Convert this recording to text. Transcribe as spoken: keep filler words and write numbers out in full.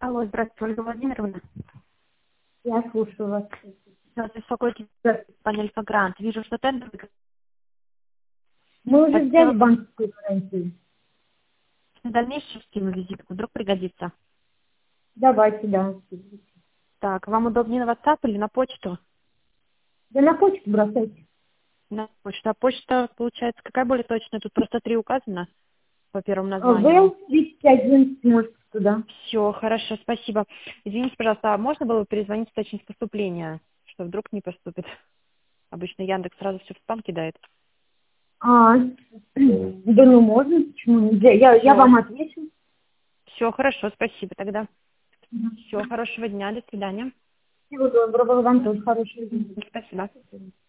Алло, здравствуйте, Ольга Владимировна. Я слушаю вас. Вас беспокоит Да. панель Грант. Вижу, что тендер Мы уже хотела взяли бы банковскую гарантию. на дальнейшую скину визитку, вдруг пригодится. Давайте, да. Так, вам удобнее на WhatsApp или на почту? Да на почту бросайте. На почту. А почта, получается, какая более точная? Тут просто три указано по первому названию. вэл тридцать один, может, туда. Все, хорошо, спасибо. Извините, пожалуйста, а можно было бы перезвонить уточнить поступление, что вдруг не поступит? Обычно Яндекс сразу все в спам кидает. А, да ну можно, почему нельзя? Я, я Все, вам отвечу. все, хорошо, спасибо тогда. Мгм. Все, хорошего дня, до свидания. Всего доброго, вам тоже хорошего дня. Спасибо.